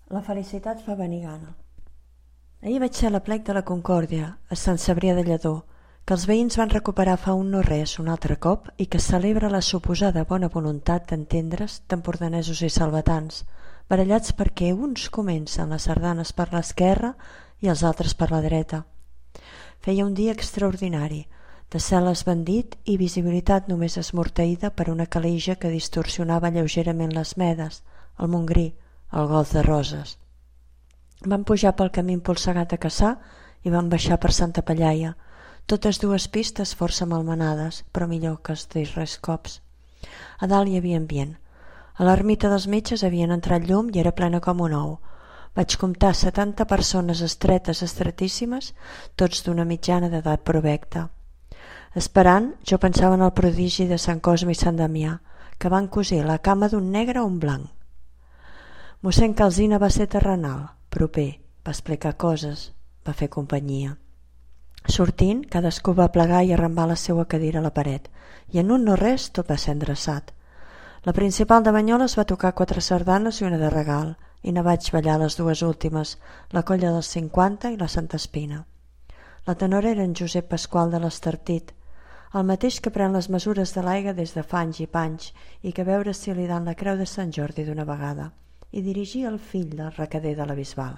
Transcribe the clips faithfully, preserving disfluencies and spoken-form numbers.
La felicitat fa venir gana. Ahir vaig ser a l'aplec de la Concòrdia, a Sant Cebrià de Lledó, que els veïns van recuperar fa un no res un altre cop i que celebra la suposada bona voluntat d'entendre's d'empordanesos i salvatans, barallats perquè uns comencen les sardanes per l'esquerra i els altres per la dreta. Feia un dia extraordinari, de cel esbandit i visibilitat només esmorteïda per una caleija que distorsionava lleugerament les Medes, el Montgrí, el Golf de Roses. Van pujar pel camí empolsegat a Cassà i van baixar per Santa Pellaia, totes dues pistes força malmenades, però millor que els darrers cops. A dalt hi havia ambient. A l'ermita dels metges havien entrat llum i era plena com un ou. Vaig comptar setanta persones estretes, estretíssimes, tots d'una mitjana d'edat provecta. Esperant, jo pensava en el prodigi de Sant Cosme i Sant Damià, que van cosir la cama d'un negre a un blanc. Mossèn Calsina va ser terrenal, proper, va explicar coses, va fer companyia. Sortint, cadascú va plegar i arrambar la seua cadira a la paret, i en un no res tot va ser endreçat. La principal de Banyoles va tocar quatre sardanes i una de regal, i ne vaig ballar les dues últimes, la Colla dels cinquanta i la Santa Espina. La tenora era en Josep Pasqual de l'Estartit, el mateix que pren les mesures de l'aigua des de fa anys i panys i que veure si li dan la creu de Sant Jordi d'una vegada, i dirigia el fill del recader de la Bisbal.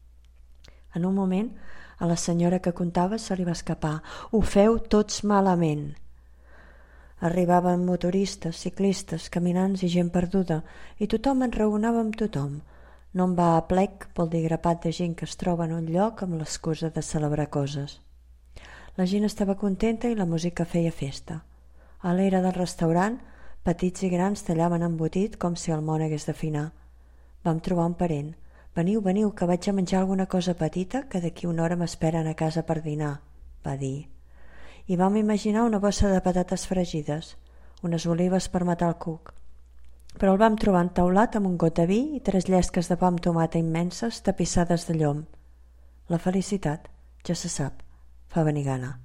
En un moment, a la senyora que contava se li va escapar: «Ho feu tots malament». Arribaven motoristes, ciclistes, caminants i gent perduda, i tothom enraonava amb tothom. No em va a plec vol dir grapat de gent que es troba en un lloc amb l'excusa de celebrar coses. La gent estava contenta i la música feia festa. A l'era del restaurant, petits i grans tallaven embotit com si el món hagués d'afinar. Vam trobar un parent. «Veniu, veniu, que vaig a menjar alguna cosa petita que d'aquí una hora m'esperen a casa per dinar», va dir. I vam imaginar una bossa de patates fregides, unes olives per matar el cuc. Però el vam trobar entaulat amb un got de vi i tres llesques de pa amb tomata immenses tapissades de llom. La felicitat, ja se sap, fa venir gana.